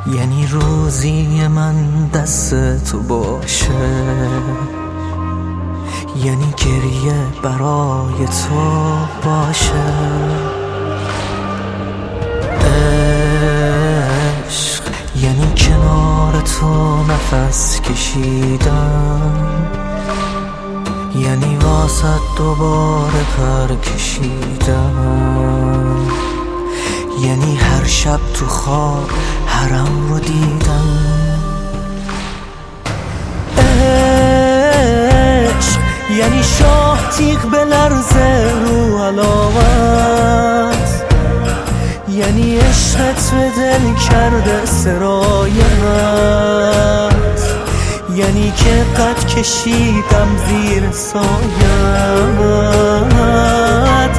یعنی روزی من دست تو باشه، یعنی گریه برای تو باشه. عشق یعنی کنار تو نفس کشیدم، یعنی واسه دوباره پر کشیدم، یعنی هر شب تو خواب حرم رو دیدم. عشق یعنی شاه تیغ به لرزه رو علامت، یعنی عشقت به دل کرده سرایت، یعنی که قد کشیدم زیر سایت.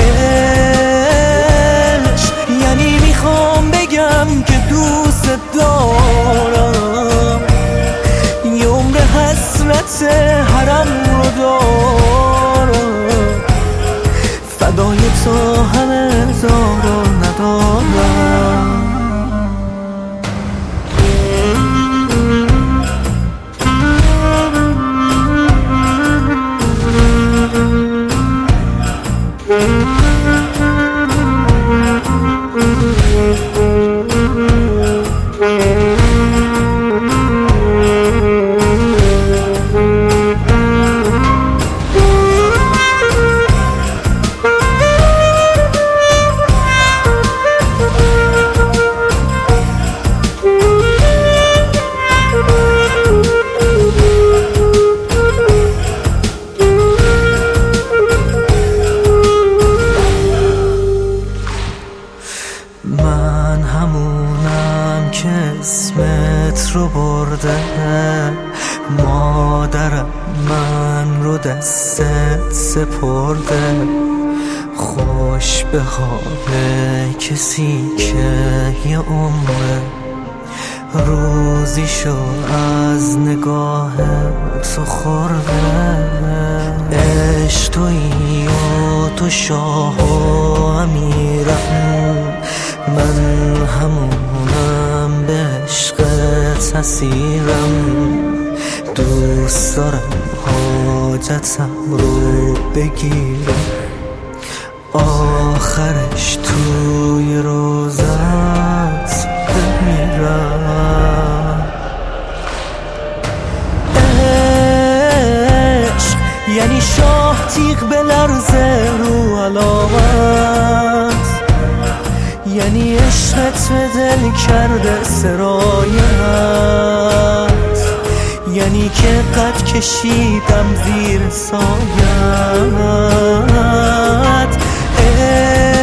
عشق یعنی میخوام بگم که دوست دارم، یه عمر حسرت حرم رو دارم، فدای تو همه دارم ندارم. من همونم که اسمت رو برده، مادرم من رو دستت سپرده. خوش به حال کسی که یه عمره روزیشو از نگاه تو خورده. عشق تویی و تو شاه و امیرم، من همونم به عشقت اسیرم. دوست دارم حاجتم رو بگیرم، آخرش توی روزت بمیرم. عشق یعنی شاه تیغ به لرزه رو علامت، یعنی عشقت به دل کرده سرایت، یعنی که قد کشیدم زیر سایت.